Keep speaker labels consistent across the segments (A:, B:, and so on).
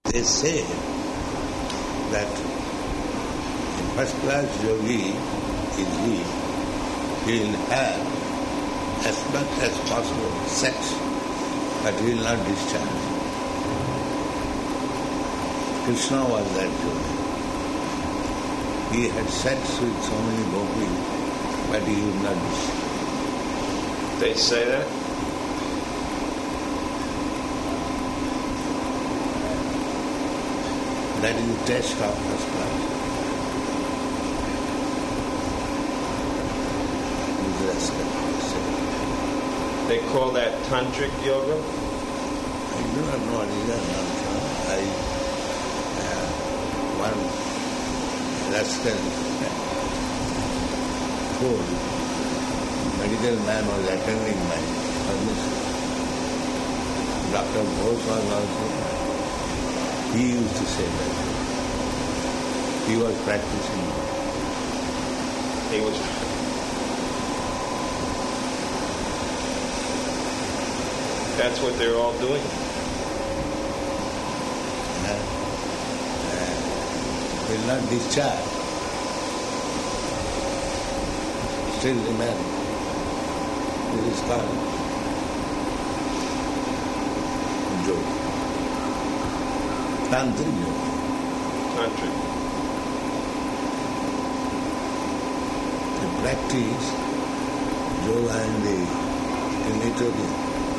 A: They say that a first-class yogi is he will have as much as possible sex, but he will not discharge. Krishna was that yogi. He had sex with so many gopis, but he would not discharge.
B: They say that?
A: That is the test of first class. With respect.
B: They call that tantric yoga?
A: I do not know what is that. One rascal told medical man was attending my permission. Dr. Bose was also. He used to say that. He was practicing.
B: He was. That's what they're all doing.
A: Will not discharge. Still remain. This is called yoga. Tantric yoga.
B: Tantric.
A: The practice yoga in the crematorium.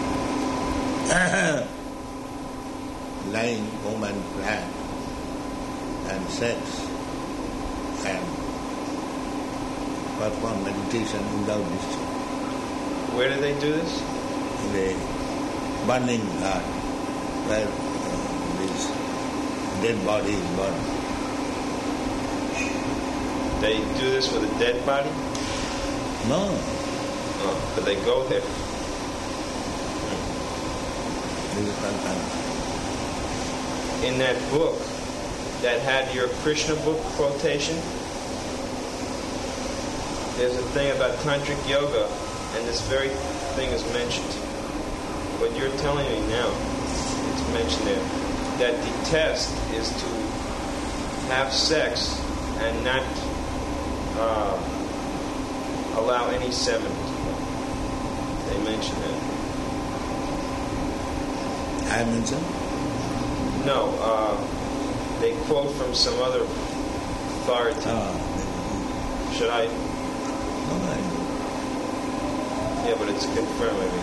A: Lying woman flat and sex and perform meditation without discharge.
B: Where do they do this?
A: In the burning heart, where this dead body is burned.
B: They do this with a dead body?
A: No.
B: Oh, but they go there.
A: This is not done.
B: In that book that had your Krishna book quotation, there's a thing about tantric yoga, and this very thing is mentioned. What you're telling me now, it's mentioned there, that the test is to have sex and not allow any semen. They mention that.
A: I mentioned?
B: No, they quote from some other authority. Should I?
A: No, I know.
B: Yeah, but it's confirmed, I mean.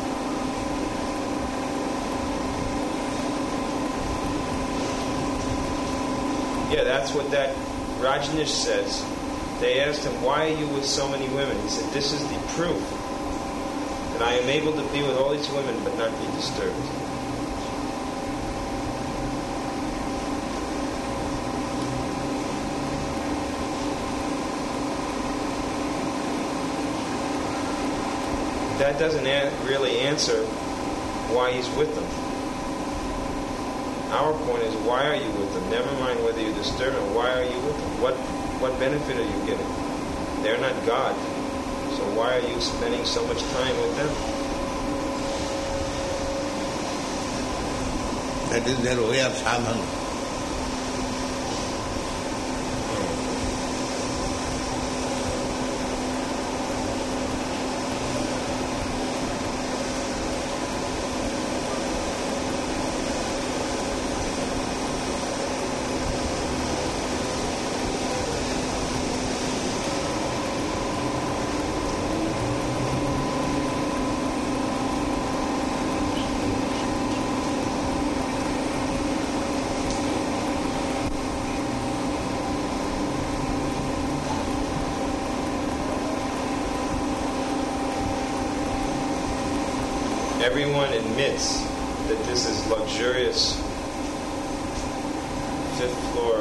B: Yeah, that's what that Rajneesh says. They asked him, why are you with so many women? He said, this is the proof that I am able to be with all these women but not be disturbed. That doesn't really answer why he's with them. Our point is, why are you with them? Never mind whether you disturb them. Why are you with them? What benefit are you getting? They're not God. So why are you spending so much time with them?
A: That is their way of sadhana.
B: Everyone admits that this is luxurious fifth floor.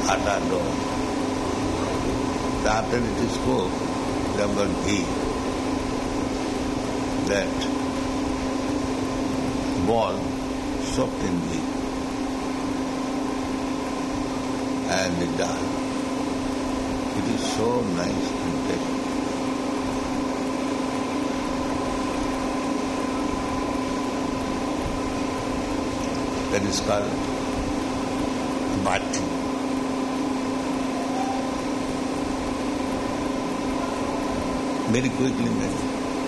A: atta dough. After it is cooked, there was ghee. That ball soaked in ghee. And the dal. It is so nice and tasty. That is called bhati. Very quickly made.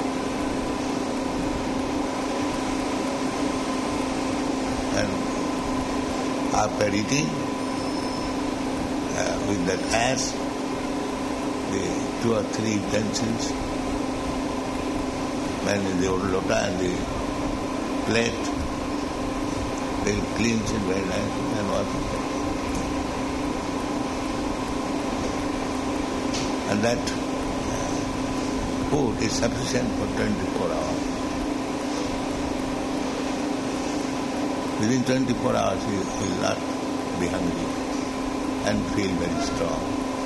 A: And after eating, with that ash, the 2 or 3 utensils, and the old lota and the plate, they will cleanse it very nicely and wash it. And that food is sufficient for 24 hours. Within 24 hours, he will not be hungry and feel very strong.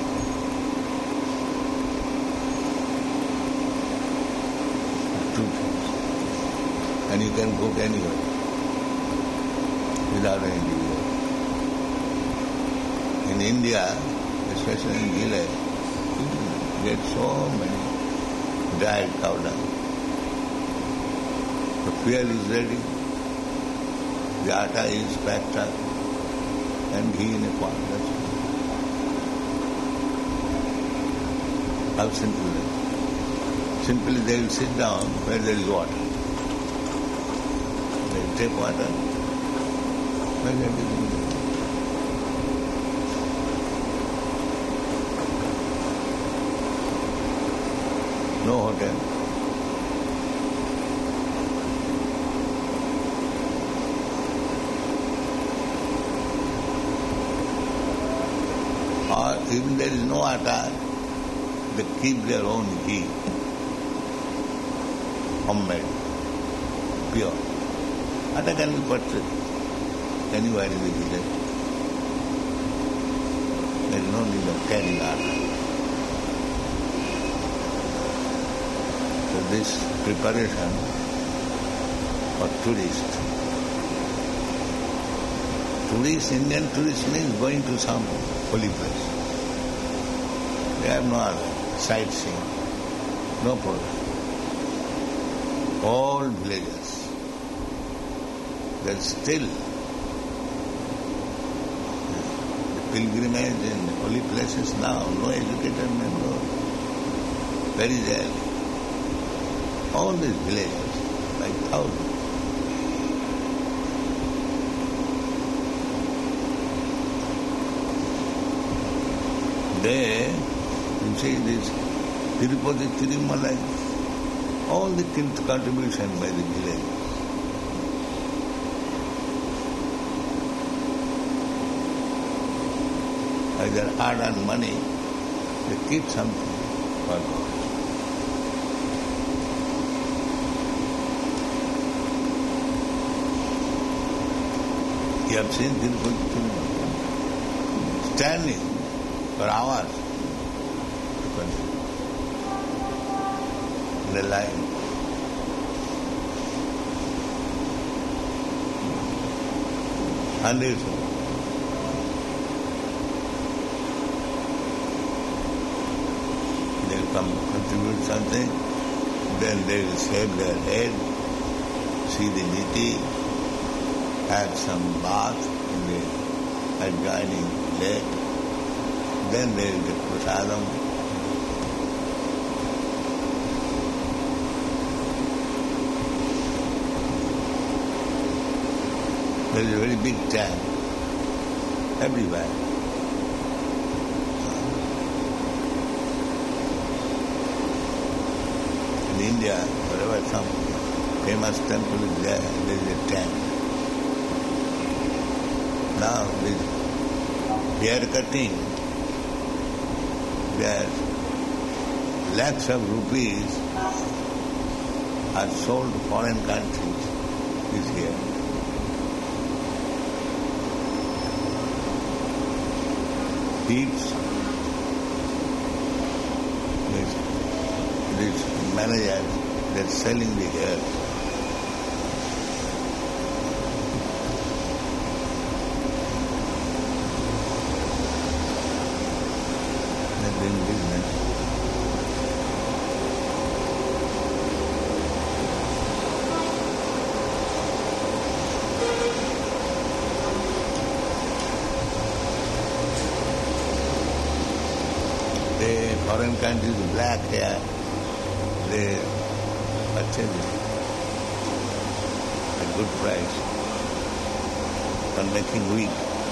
A: Two things. And you can cook anywhere without any difficulty. In India, especially in village, you get so many dried cow dung. The fuel is ready, the atta is packed up, and ghee in a pot. That's all. How simple it is. Simply they will sit down where there is water. They will take water, make everything there. No hotel. Or even there is no atta, they keep their own ghee, homemade, pure. Atta can be purchased anywhere in the village. There is no need of carrying atta. So this preparation for tourists. Indian tourists means going to some holy place. They have no other sightseeing, no problem. All villages, there is still the pilgrimage in holy places now, no educated men go. Very rarely. All these villages, like thousands. There, you see this Tirupati, Tirumalai, all the contribution by the village. Either hard-earned money, they keep something for God. You have seen Tirupati, Tirumalai standing for hours in the line. Hundreds of them. They will come contribute something, then they will shave their head, see the deity, have some bath in the adjoining lake, then they will get prasadam. There is a very big tank everywhere. In India, wherever some famous temple is there is a tank. Now this hair cutting, where lakhs of rupees are sold to foreign countries this year. heats, these managers, they're selling the earth. They're doing business. Foreign countries, black hair, they purchase it at good price for making wheat.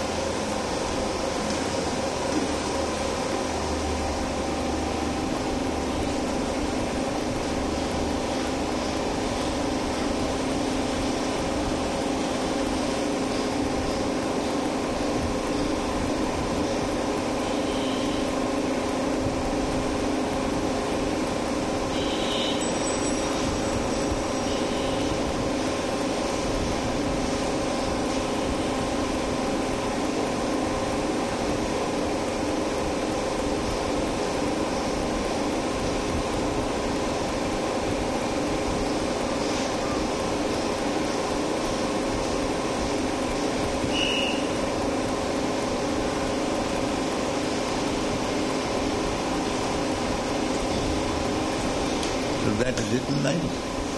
A: That is little nice.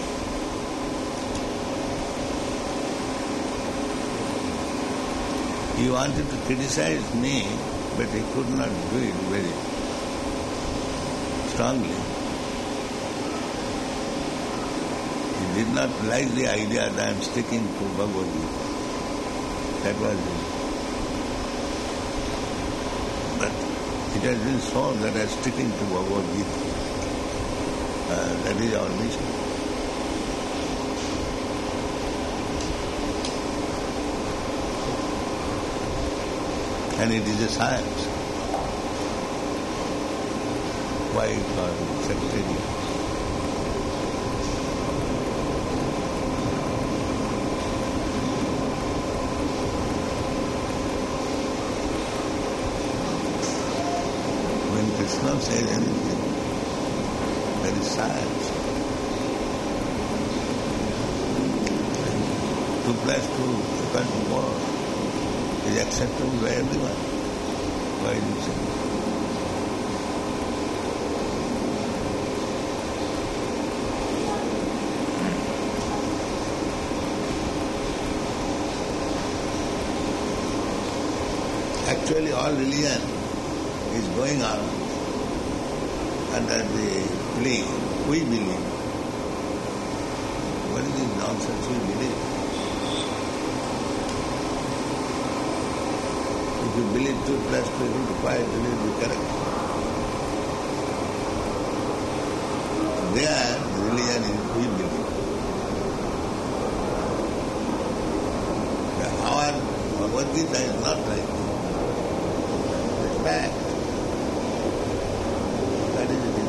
A: He wanted to criticize me, but he could not do it very strongly. He did not like the idea that I am sticking to Bhagavad Gita. That was it. But it has been shown that I am sticking to Bhagavad Gita. That is our mission. And it is a science. Why for sectarians? When Krishna says anything, there is science. 2 + 2 = 4 is acceptable by everyone. Why do you say? Actually, all religion is going on under the plea, we believe. What is this nonsense, we believe? If you believe 2 + 2 = 5, it will be correct. Their religion is we believe. Our Bhagavad Gita is not like this. It's fact. That is the difference.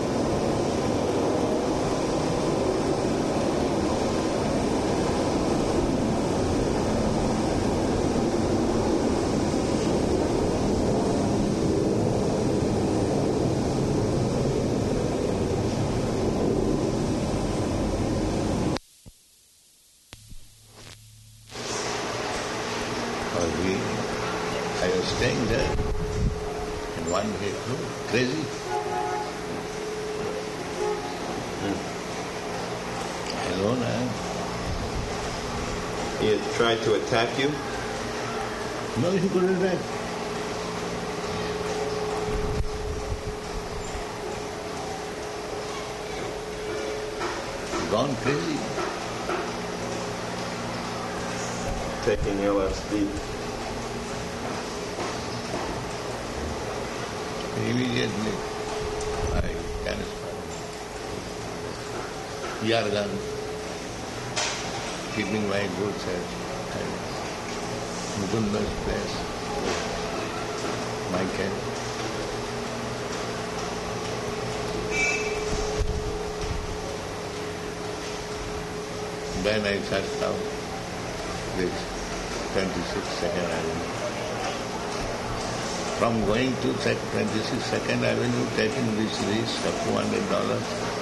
A: I was staying there, and one day, crazy. Alone,
B: He had tried to attack you?
A: No, he couldn't attack. Gone crazy.
B: Taking LSD.
A: Immediately, I transferred. Yargan, keeping my goods at Mukunda's place, my camp. Then I searched out this 26th Second Avenue. from going to 26nd Avenue, taking this risk of $200,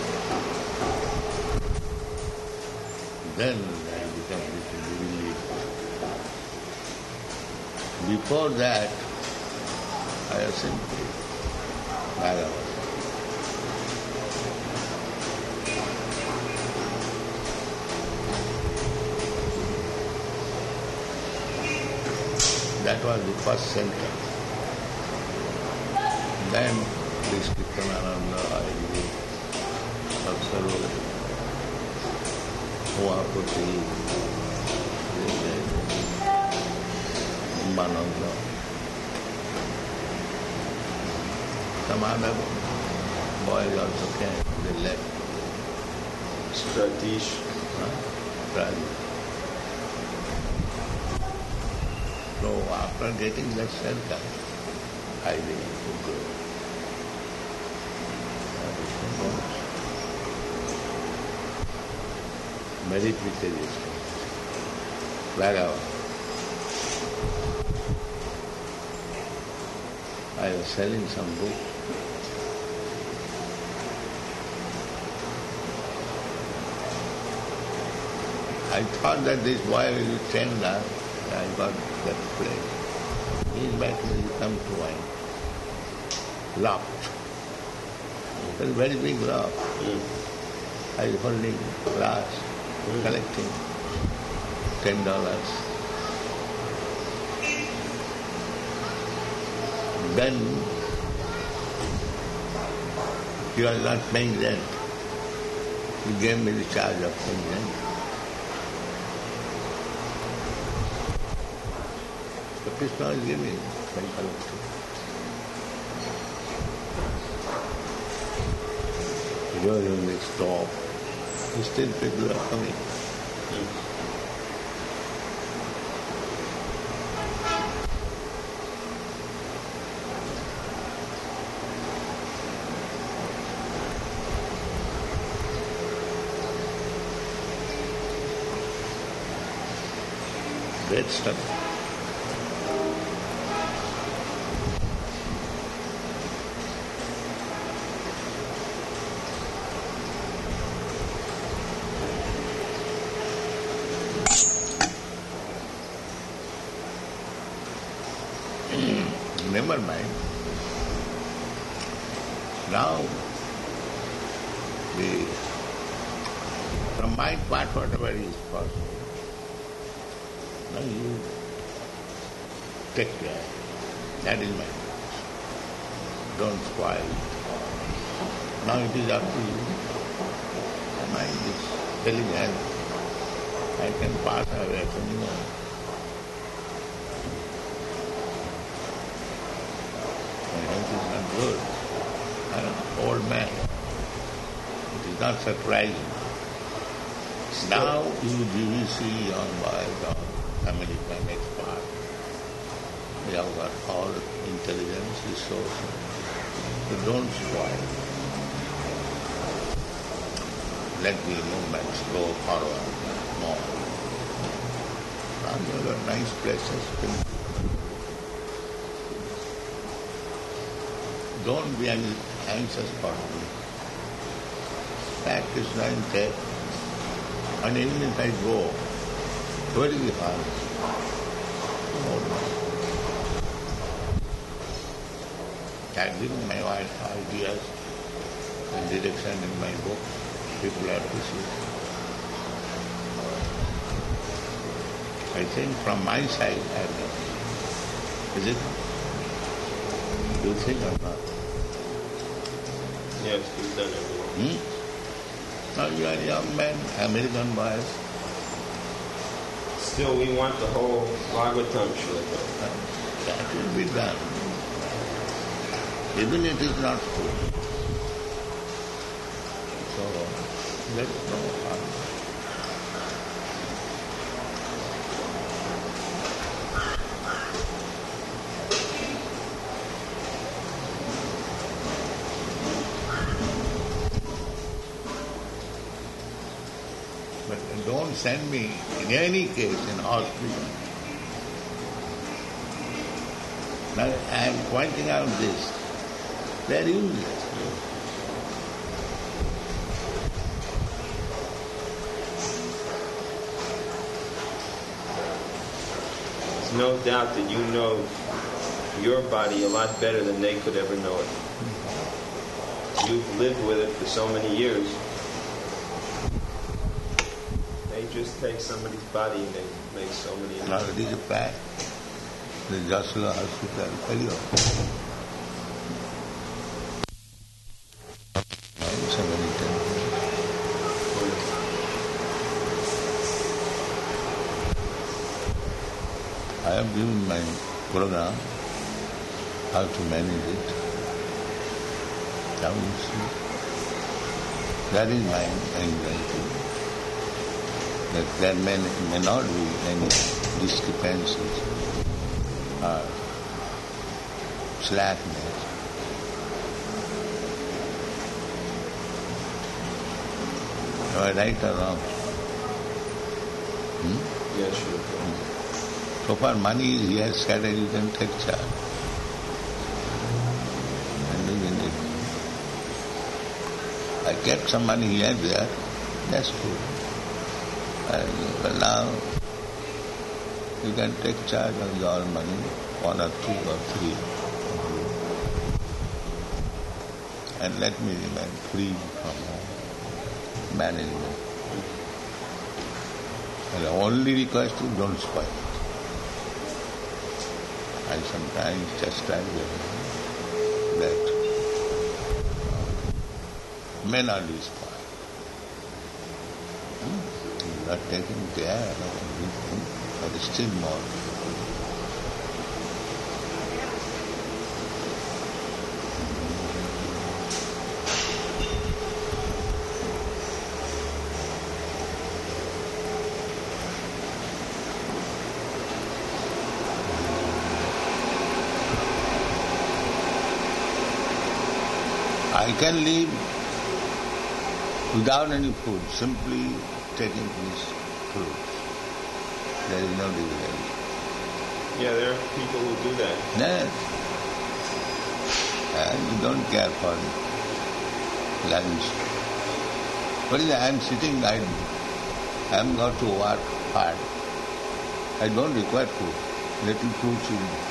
A: then I become little relieved. Before that, I was simply Bhagavan. That was the first center. Then this Kirtanananda, Ayurveda, Satsarva, Uapati, Mananda, some other boys also came, they left.
B: Stradish.
A: Stradish. So after getting that center, I began to grow. Merit with the distance. Wherever I was selling some books. I thought that this boy will stand there. I got that place. He invited me to come to my loft. It was a very big loft. I was holding glass, collecting $10. Then he was not paying rent. He gave me the charge of paying rent. So Krishna is giving by collecting. He was in the stop. Still people are coming. Great stuff. Never mind. Now, from my part, whatever is possible, now you take care. That is my task. Don't spoil it. Now it is up to you. My mind is telling health. I can pass away from you. Health is not good. I'm an old man. It is not surprising. Now you GVC, young boys, or American expert, they have got all intelligence, resources. So don't spoil. Let the movements go forward more. Now you have got nice places. Don't be anxious for me. Fact is not there. And even if I go, where will be hard? I've given my ideas and direction in my book. People appreciate. I think from my side I have done. Is it? Do you think or not?
B: Yes, you've done everything.
A: Now you are a young man, American boys.
B: Still, we want the whole Bhagavatam Shlaka.
A: That will be done. Even it is not full. So, let us know how. But don't send me, in any case, in hospital. Now I am pointing out this. They are useless.
B: There's no doubt that you know your body a lot better than they could ever know it. You've lived with it for so many years. They just take somebody's body and they make so many.
A: Now it is a fact. The Joshua Hospital, tell you. So many times. I have given my program how to manage it. Now you see. That is my anxiety. That there may not be any discrepancies or slackness. Am I right or wrong?
B: Yes, sure.
A: So far money is here scattered, you can take charge. And isn't it? I kept some money here, there, that's good. But now you can take charge of your money, 1 or 2 or 3, and let me remain free from management. And the only request is don't spoil it. I sometimes chastise them that may not be spoiled. You are taking care of everything, but still more. I can live without any food, simply taking these fruits. There is no difficulty.
B: Yeah, there are people who do that.
A: Yes. And you don't care for lunch. What is that? I am sitting idle. I am got to work hard. I don't require food. Little fruits in me.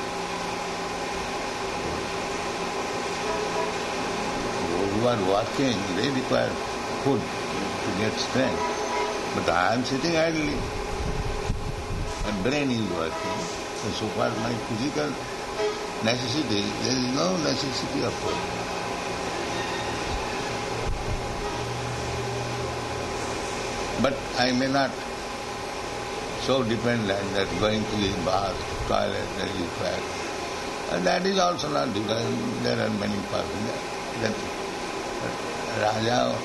A: Those who are working, they require food to get strength. But I am sitting idly. My brain is working. And so far my physical necessity, there is no necessity of food. But I may not so dependent that going to the bath, toilet, that is required. And that is also not because there are many persons that Raja,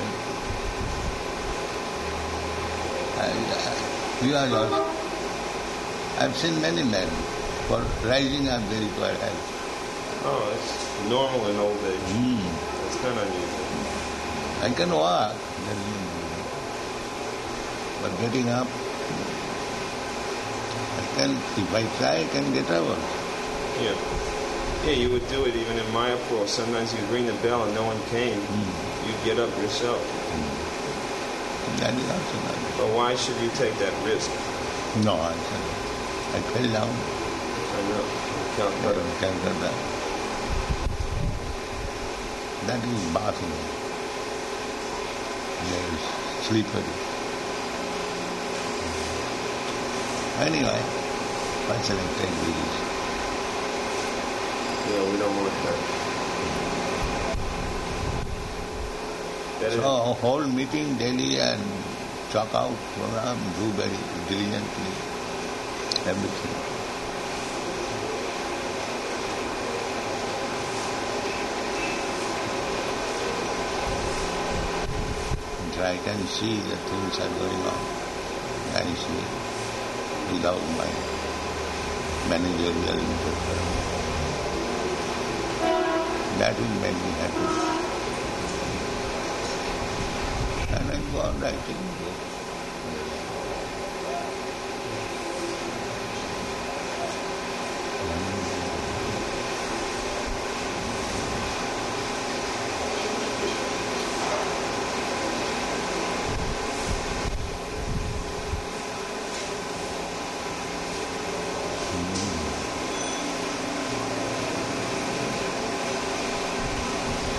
A: you are also. I've seen many men, for rising up they require help.
B: Oh, it's normal in old age. It's kind of unusual.
A: I can walk, but getting up, if I try, I can get over.
B: Yeah. Yeah, you would do it even in Mayapur. Sometimes you'd ring the bell and no one came. You'd get up yourself.
A: That is also not good.
B: But why should you take that risk?
A: No, I fell down.
B: I know.
A: Calcutta. That is bathroom. There is slippery. Anyway, why shall I take these?
B: Yeah, we don't want that.
A: So whole meeting daily and chalk out program, do very diligently, everything. So I can see that things are going on nicely without my managerial interference. That will make me happy. And I go on writing.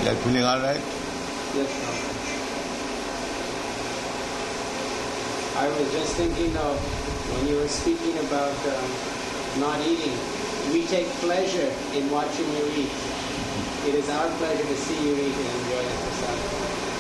A: You are feeling all right?
C: Yes, Doctor. I was just thinking of when you were speaking about not eating. We take pleasure in watching you eat. It is our pleasure to see you eat and enjoy the prasad.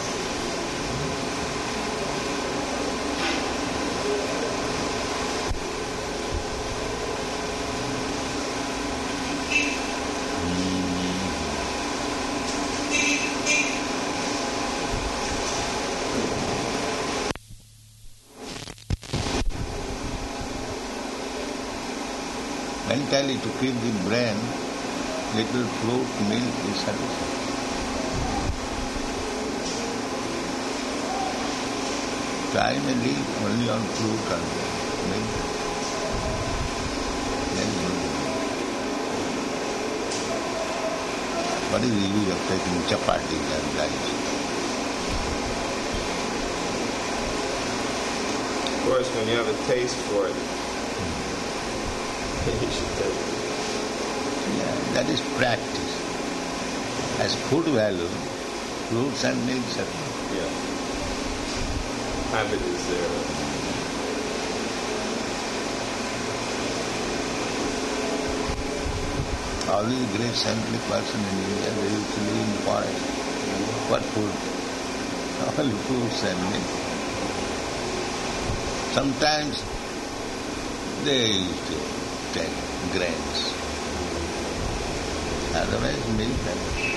A: Mentally, to keep the brain, little fruit, milk is sufficient. So I may live only on fruit and milk. Then what is the use of taking chapati and rice?
B: Of course, when you have a taste for it, you should take it.
A: Yeah, that is practice. As food value, fruits and milk are.
B: Yeah. Habit is there.
A: All these great saintly person in India, they used to live in the forest. What food? All fruits and milk. Sometimes they used to take grains. Otherwise, milk and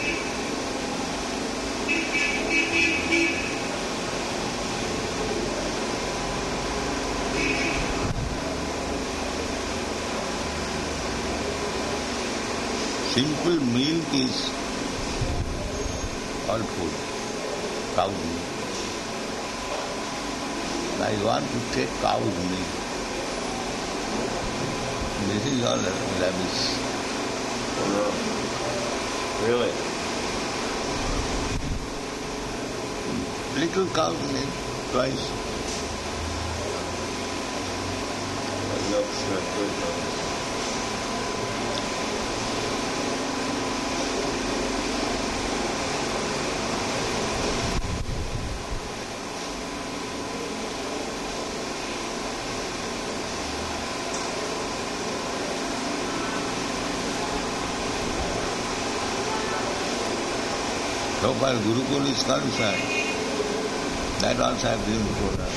A: simple milk is all food, cow milk. I want to take cow's milk. This is all rubbish.
B: Oh, no. Really?
A: Little cow's milk, twice.
B: That milk's not good, though.
A: So far Gurukul is concerned, that also I have given before now.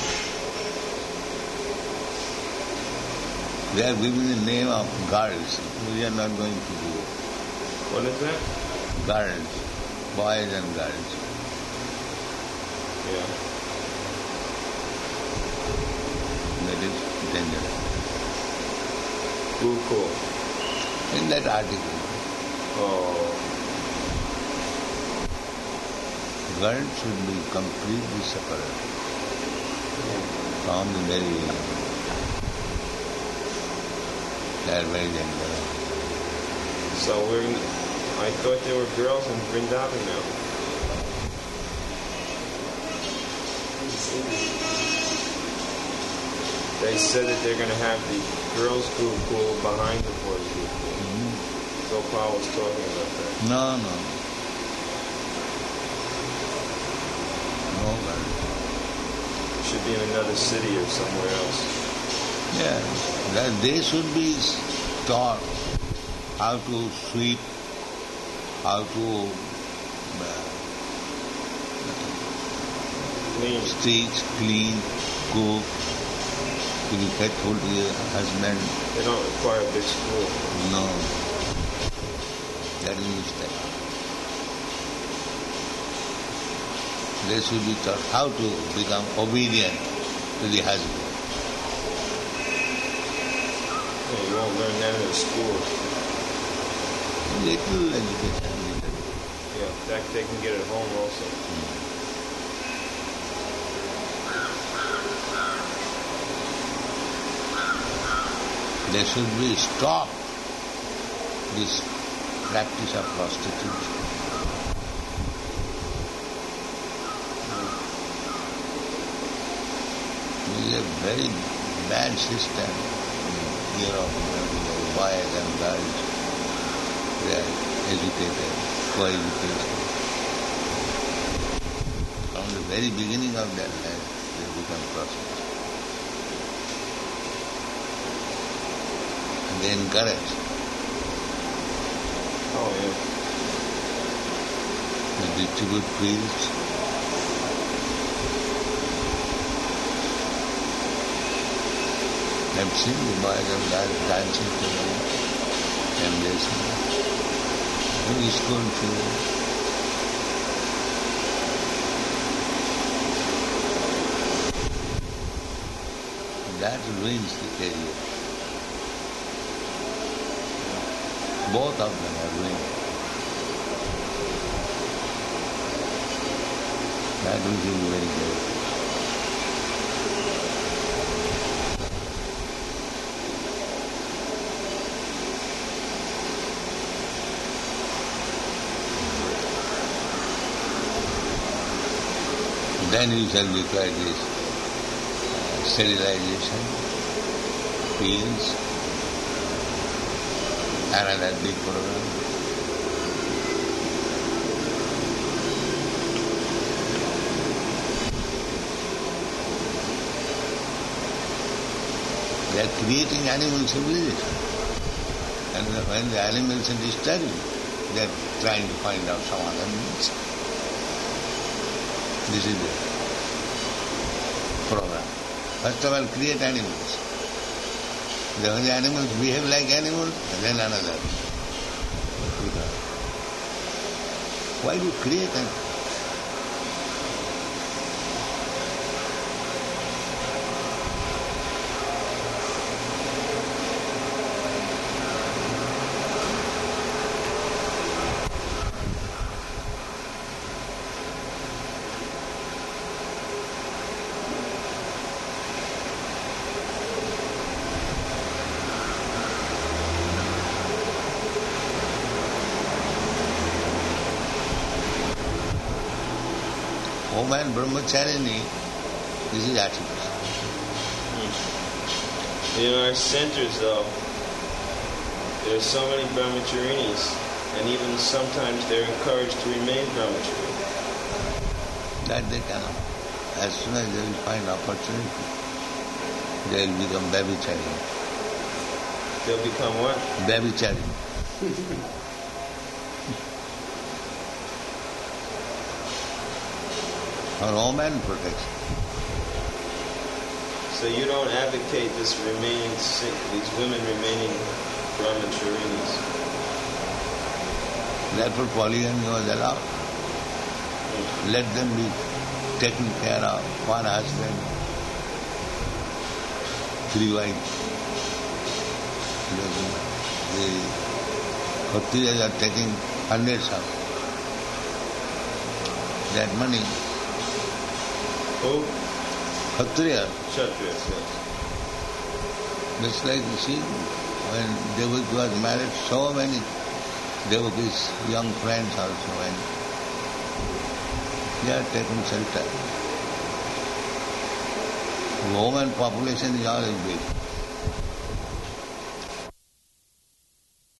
A: They are giving the name of girls. We are not going to do it.
B: What is that?
A: Girls, boys and girls.
B: Yeah.
A: That is dangerous.
B: Gurukul.
A: In that article,
B: Oh.
A: girls should be completely separate from the very young. They are very dangerous.
B: So I thought there were girls in Vrindavan now. They said that they're going to have the girls' Gurukul behind the boys' Gurukul.
A: Mm-hmm.
B: So Paul was talking about that.
A: No. No girls.
B: Should be in another city or somewhere else.
A: Yeah, that they should be taught how to sweep, how to
B: Clean.
A: stitch, clean, cook, to be faithful to your husband.
B: They don't require a big school.
A: No, that is mistake. They should be taught how to become obedient to the husband.
B: Yeah, you won't learn that in a school.
A: Little education, little.
B: Yeah, in fact, they can get it at home also.
A: There should be stop this practice of prostitution. It is a very bad system in Europe. Boys and girls, they are educated, co-educated. very beginning of their life, they become prostitutes. And they encourage.
B: Oh, yeah.
A: They distribute pills. I've seen the boys and girls dancing together, embracing. In school too. That ruins the career. Both of them are ruined. That we feel very good. Then you shall require this sterilization, pills, another big program. They are creating animal civilization. And when the animals are disturbing, they are trying to find out some other means. This is the program. First of all, create animals. When the animals behave like animals, then another. Why do you create animals? Woman brahmacharini, this is artificial.
B: In our centers, though, there are so many brahmacharinis, and even sometimes they're encouraged to remain brahmachari.
A: That they cannot. As soon as they will find opportunity, they will become babichari.
B: They'll become what?
A: Babichari. For woman protection.
B: So you don't advocate these women remaining brahmacharinis?
A: Therefore polygamy was allowed. Let them be taken care of, one husband, 3 wives. The Kshatriyas are taking hundreds of that money.
B: Who?
A: Kshatriyas.
B: Kshatriyas, yes.
A: Just like you see, when Devaki was married, so many Devaki's young friends also went. They are taking shelter. Woman population is always big.